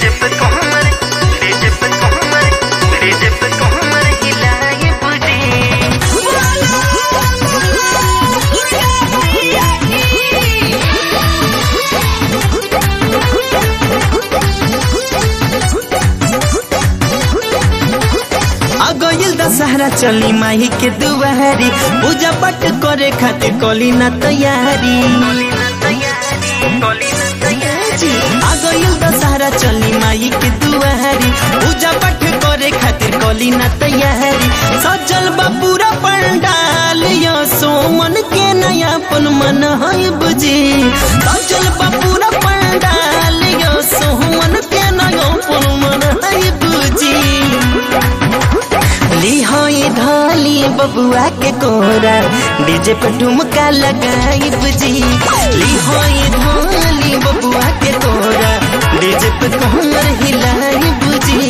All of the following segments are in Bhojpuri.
डीजे पे कोमर हिलाए बुझी। गइल दशहरा चली माही के दुआरी, पूजा पाठ करे खातिर कली ना तैयारी। आ गइल दशहरा चली माही के दुआरी, पूजा पाठ करे खातिर कली ना तैयारी। सजल बा पूरा पंडाल यो सोमन के नयापन मन है बुझी। सजल बा पूरा पंडाल यो सोमन के नयापन मन है बुझी। धाली बबुआ के कोरा, डीजे पर ठुमका लगाई बुझी। धाली बबुआ के कोरा, डीजे पर कोमर हिलाई बुझी।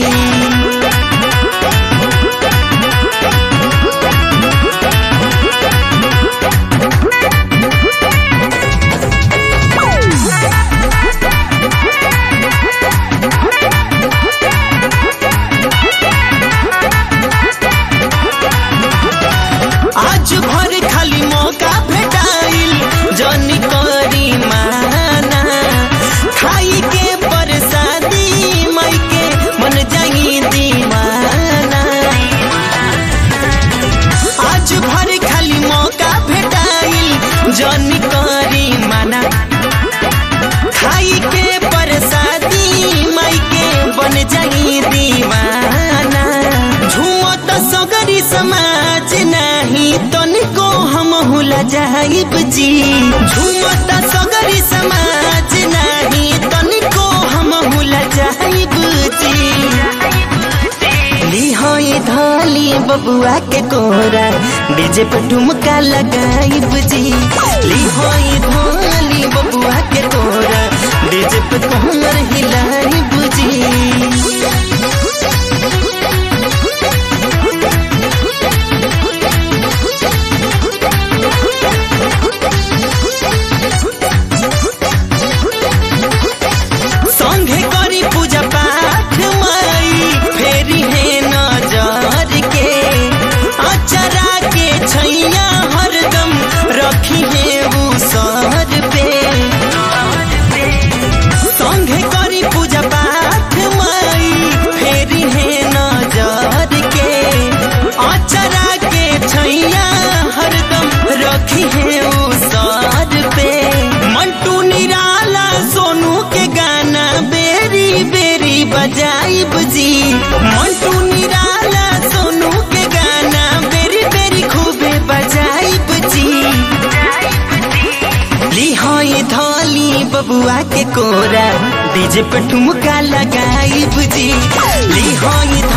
आज भर खाली मौका भेटाइल, जनी करी माना। खाई के प्रसादी मई के मन जाई दीवाना। आज भर खाली मौका भेटाइल, जनी करी माना। खाई के प्रसादी मई के बन जाई दीवाना। झूमत सगरी समाज नाही तनिको हम हुला जाइब जी। झूमत सगरी समाज नाही तनिको हम हुला जाइब जी। लिहाई धाली बबुआ के कोरा, डीजे पर ठुमका लगाइब जी। लिहाई धाली बबुआ के कोरा, डीजे पर कोमर हिलाइब जी। संघे करी पूजा पाठ माई, फेरी है नजर के। अचरा के छैया हरदम रखी है वो सर पे। संघे करी पूजा पाठ माई, फेरी है नजर के। अचरा के छैया हरदम रखी है वो सर पे। मंटू निराला सोनू के गाना बेरी बेरी बजाई बुझी। मंटू निराला सोनू के गाना बेरी बेरी खूबे बजाई बुझी। लिहाई धाली बबुआ के कोरा, डीजे पर ठुमका लगाई बुझी। लिहाई